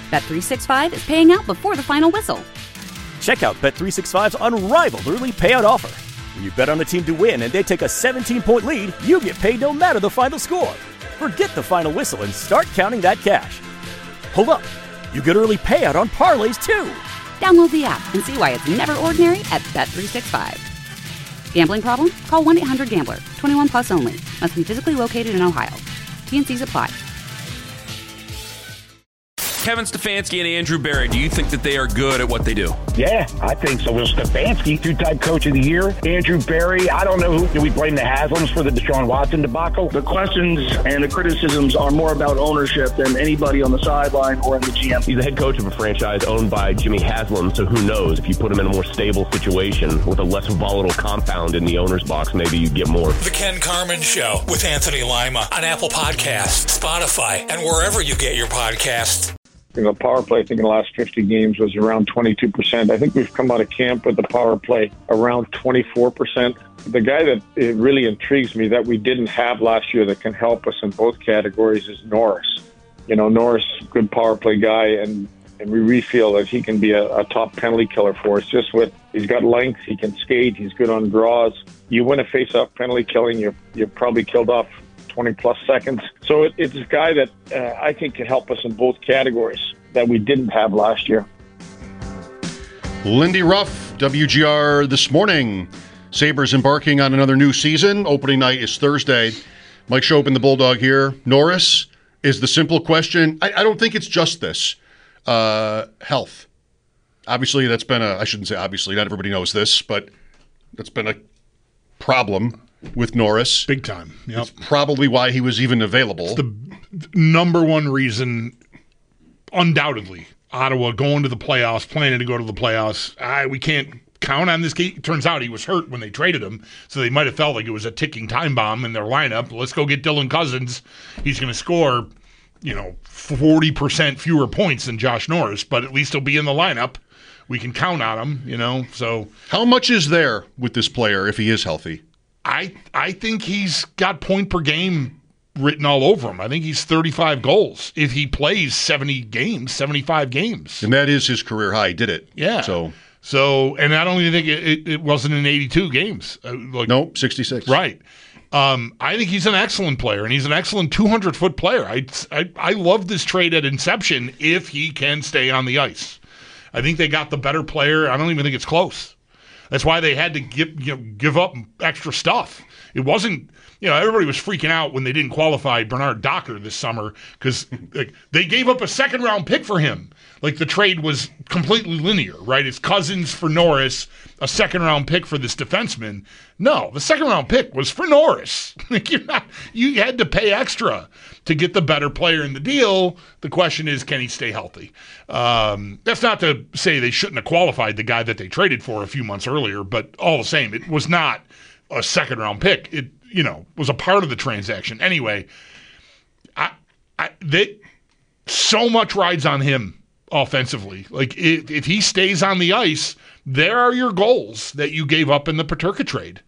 Bet365 is paying out before the final whistle. Check out Bet365's unrivaled early payout offer. When you bet on a team to win and they take a 17-point lead, you get paid no matter the final score. Forget the final whistle and start counting that cash. Hold up. You get early payout on parlays, too. Download the app and see why it's never ordinary at Bet365. Gambling problem? Call 1-800-GAMBLER. 21 plus only. Must be physically located in Ohio. T&Cs apply. Kevin Stefanski and Andrew Berry, do you think that they are good at what they do? Yeah, I think so. Well, Stefanski, two-time coach of the year. Andrew Berry, I don't know who. Do we blame the Haslams for the Deshaun Watson debacle? The questions and the criticisms are more about ownership than anybody on the sideline or in the GM. He's the head coach of a franchise owned by Jimmy Haslam, so who knows? If you put him in a more stable situation with a less volatile compound in the owner's box, maybe you get more. The Ken Carman Show with Anthony Lima on Apple Podcasts, Spotify, and wherever you get your podcasts. Power play, I think in the last 50 games was around 22%. I think we've come out of camp with the power play around 24%. The guy that it really intrigues me that we didn't have last year that can help us in both categories is Norris. Norris, good power play guy, and we really feel that he can be a top penalty killer for us. Just with, he's got length, he can skate, he's good on draws. You win a face-off penalty killing, you're probably killed off 20-plus seconds. So it's a guy that I think can help us in both categories that we didn't have last year. Lindy Ruff, WGR This Morning. Sabres embarking on another new season. Opening night is Thursday. Mike Schopen, the Bulldog here. Norris is the simple question. I don't think it's just this. Health. Obviously, that's been I shouldn't say obviously, not everybody knows this, but that's been a problem with Norris. Big time. Yep. It's probably why he was even available. It's the number one reason, undoubtedly, Ottawa going to the playoffs, planning to go to the playoffs. We can't count on this guy. It turns out he was hurt when they traded him, so they might have felt like it was a ticking time bomb in their lineup. Let's go get Dylan Cousins. He's going to score, 40% fewer points than Josh Norris, but at least he'll be in the lineup. We can count on him, so. How much is there with this player if he is healthy? I think he's got point per game written all over him. I think he's 35 goals if he plays 75 games. And that is his career high, did it? Yeah. So, and I don't even think it wasn't in 82 games. Nope, 66. Right. I think he's an excellent player, and he's an excellent 200-foot player. I love this trade at inception if he can stay on the ice. I think they got the better player. I don't even think it's close. That's why they had to give up extra stuff. It wasn't, everybody was freaking out when they didn't qualify Bernard Docker this summer because they gave up a second-round pick for him. The trade was completely linear, right? It's Cousins for Norris, a second-round pick for this defenseman. No, the second-round pick was for Norris. You had to pay extra to get the better player in the deal. The question is, can he stay healthy? That's not to say they shouldn't have qualified the guy that they traded for a few months earlier, but all the same, it was not a second-round pick. It, was a part of the transaction. Anyway, so much rides on him offensively. If he stays on the ice, there are your goals that you gave up in the Peterka trade.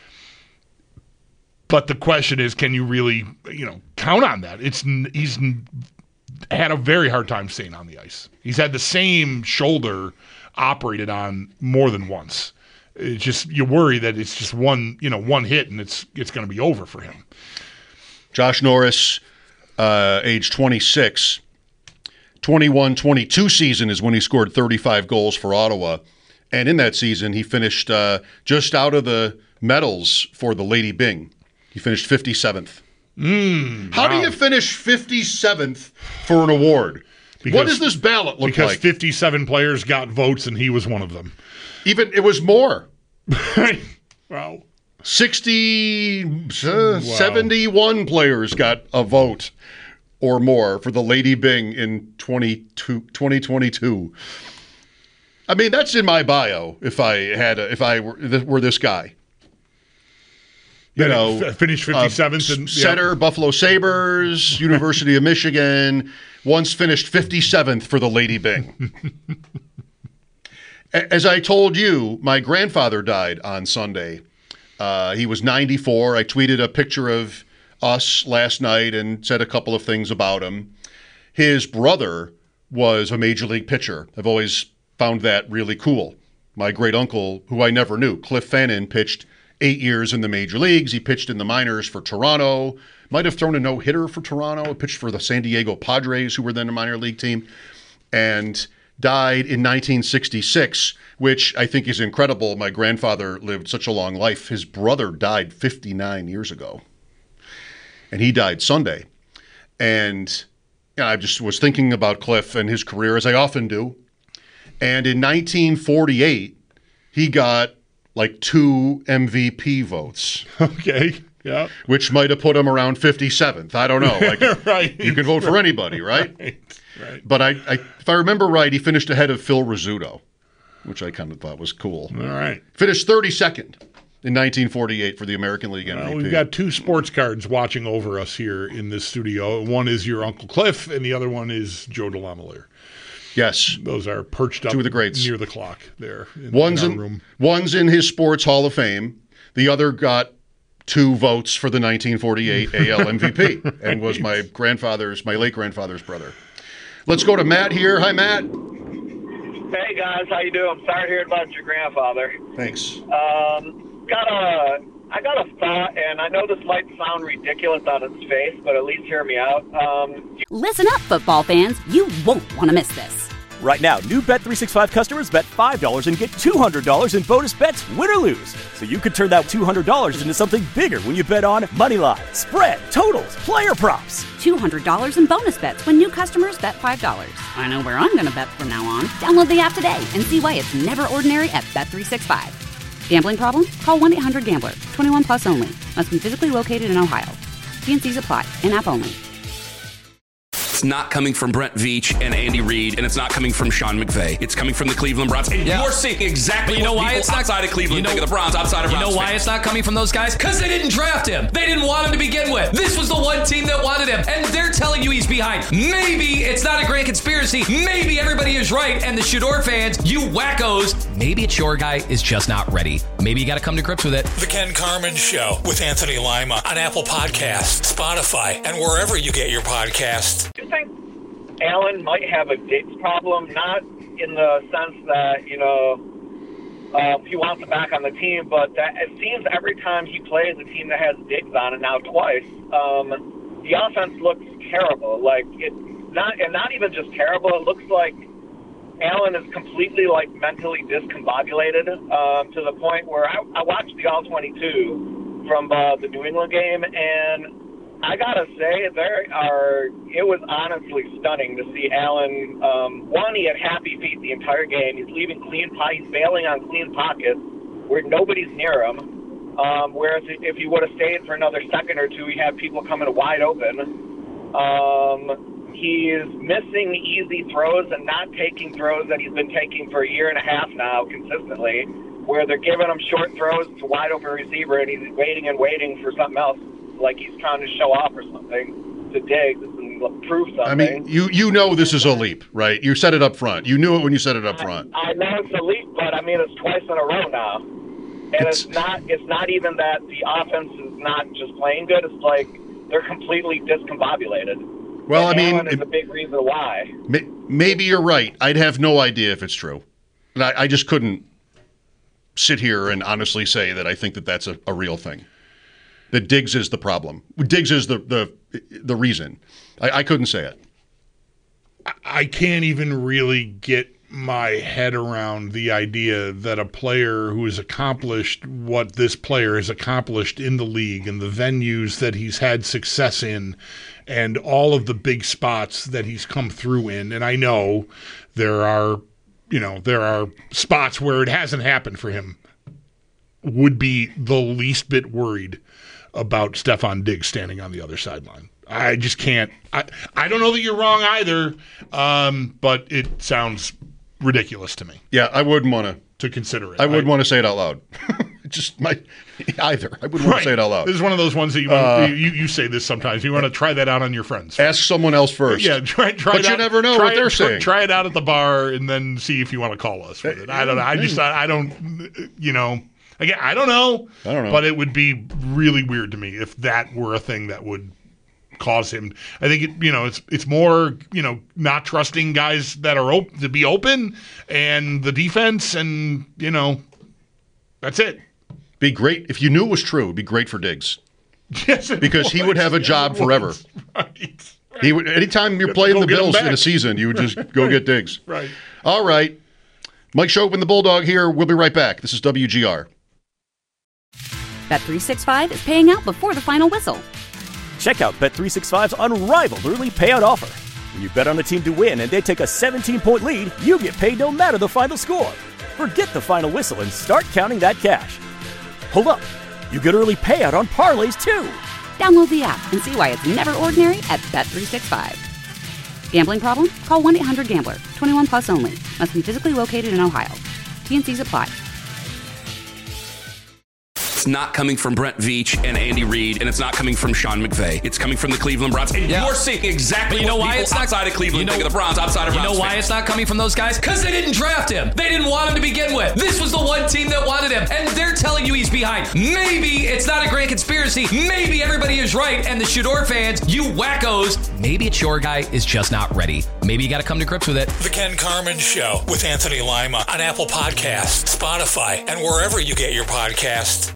But the question is, can you really, count on that? He's had a very hard time staying on the ice. He's had the same shoulder operated on more than once. It's just, you worry that it's just one hit and it's going to be over for him. Josh Norris, age 26, 21-22 season is when he scored 35 goals for Ottawa. And in that season, he finished just out of the medals for the Lady Byng. He finished 57th. How do you finish 57th for an award? What does this ballot look like? Because 57 players got votes and he was one of them. Even, it was more. Wow. 71 players got a vote or more for the Lady Byng in 2022. I mean, that's in my bio if I were this guy. Finished 57th and center, Buffalo Sabres, University of Michigan, once finished 57th for the Lady Byng. As I told you, my grandfather died on Sunday. He was 94. I tweeted a picture of us last night and said a couple of things about him. His brother was a major league pitcher. I've always found that really cool. My great uncle, who I never knew, Cliff Fannin, pitched 8 years in the major leagues. He pitched in the minors for Toronto, might have thrown a no-hitter for Toronto, pitched for the San Diego Padres, who were then a minor league team, and died in 1966, which I think is incredible. My grandfather lived such a long life. His brother died 59 years ago, and he died Sunday. And I just was thinking about Cliff and his career, as I often do. And in 1948, he got like 2 MVP votes. Okay, yeah. Which might have put him around 57th. I don't know. Like, right. You can vote for anybody, right? Right. But if I remember right, he finished ahead of Phil Rizzuto, which I kind of thought was cool. All right. Finished 32nd in 1948 for the American League MVP. We've got 2 sports cards watching over us here in this studio. One is your Uncle Cliff, and the other one is Joe DeLamielleure. Yes. Those are perched up 2 of the greats near the clock there in one's our room. One's in his Sports Hall of Fame. The other got 2 votes for the 1948 AL MVP and was my late grandfather's brother. Let's go to Matt here. Hi, Matt. Hey, guys. How you doing? Sorry to hear about your grandfather. Thanks. I got a thought, and I know this might sound ridiculous on its face, but at least hear me out. Listen up, football fans. You won't want to miss this. Right now, new Bet365 customers bet $5 and get $200 in bonus bets, win or lose. So you could turn that $200 into something bigger when you bet on money line, spread, totals, player props. $200 in bonus bets when new customers bet $5. I know where I'm going to bet from now on. Download the app today and see why it's never ordinary at Bet365. Gambling problem? Call 1-800-GAMBLER. 21 plus only. Must be physically located in Ohio. T&Cs apply. In-app only. It's not coming from Brent Veach and Andy Reid, and it's not coming from Sean McVay. It's coming from the Cleveland Browns. And you're seeing exactly you know what why people it's not, outside of Cleveland think of the Browns, outside of Browns. You know why fans. it's not coming from those guys? Because they didn't draft him. They didn't want him to begin with. This was the one team that wanted him, and they're telling you he's behind. Maybe it's not a grand conspiracy. Maybe everybody is right, and the Shador fans, you wackos, maybe it's your guy is just not ready. Maybe you got to come to grips with it. The Ken Carman Show with Anthony Lima on Apple Podcasts, Spotify, and wherever you get your podcasts. Do you think Allen might have a Diggs problem? Not in the sense that, he wants him back on the team, but that it seems every time he plays a team that has Diggs on it now twice, the offense looks terrible. Like, not even just terrible, it looks like Allen is completely, mentally discombobulated to the point where I watched the All-22 from the New England game, and I gotta say, it was honestly stunning to see Allen. One, he had happy feet the entire game. He's leaving he's bailing on clean pockets where nobody's near him. Whereas if he would have stayed for another second or two, he had people coming wide open. He is missing easy throws and not taking throws that he's been taking for a year and a half now consistently, where they're giving him short throws to wide open receiver and he's waiting and waiting for something else, like he's trying to show off or something to Diggs and prove something. I mean, you know this is a leap, right? You said it up front. You knew it when you said it up front. I know it's a leap, but I mean it's twice in a row now. And it's not even that the offense is not just playing good, it's like they're completely discombobulated. Well, and I mean, Allen is a big reason why. Maybe you're right. I'd have no idea if it's true. But I just couldn't sit here and honestly say that I think that that's a real thing. That Diggs is the problem. Diggs is the reason. I couldn't say it. I can't even really get my head around the idea that a player who has accomplished what this player has accomplished in the league and the venues that he's had success in and all of the big spots that he's come through in. And I know there are spots where it hasn't happened for him, would be the least bit worried about Stefon Diggs standing on the other sideline. I just can't. I don't know that you're wrong either, but it sounds ridiculous to me. Yeah, I wouldn't want to consider it. I wouldn't want to say it out loud. Either. I wouldn't want to say it out loud. This is one of those ones that you say this sometimes. You want to try that out on your friends. Ask someone else first. Yeah, try but it you out. Never know what they're saying. Try it out at the bar and then see if you want to call us with it. I don't know. I don't. Again, I don't know. But it would be really weird to me if that were a thing that would cause him. I think it's more not trusting guys that are to be open, and the defense, and that's it. Be great if you knew it was true. It'd be great for Diggs. Yes, because he would have a job forever. Right. He would. Anytime you're playing the Bills in a season, you would just go get Diggs. Right. All right. Mike Schopp and the Bulldog here. We'll be right back. This is WGR. Bet365 is paying out before the final whistle. Check out Bet365's unrivaled early payout offer. When you bet on a team to win and they take a 17-point lead, you get paid no matter the final score. Forget the final whistle and start counting that cash. Hold up. You get early payout on parlays, too. Download the app and see why it's never ordinary at Bet365. Gambling problem? Call 1-800-GAMBLER. 21 plus only. Must be physically located in Ohio. T&Cs apply. It's not coming from Brent Veach and Andy Reid, and it's not coming from Sean McVay. It's coming from the Cleveland Browns. And you're seeing exactly what people outside of Cleveland think of the Browns, outside of Browns. You know why it's not coming from those guys? Because they didn't draft him. They didn't want him to begin with. This was the one team that wanted him, and they're telling you he's behind. Maybe it's not a grand conspiracy. Maybe everybody is right, and the Shador fans, you wackos, maybe it's your guy is just not ready. Maybe you got to come to grips with it. The Ken Carman Show with Anthony Lima on Apple Podcasts, Spotify, and wherever you get your podcasts.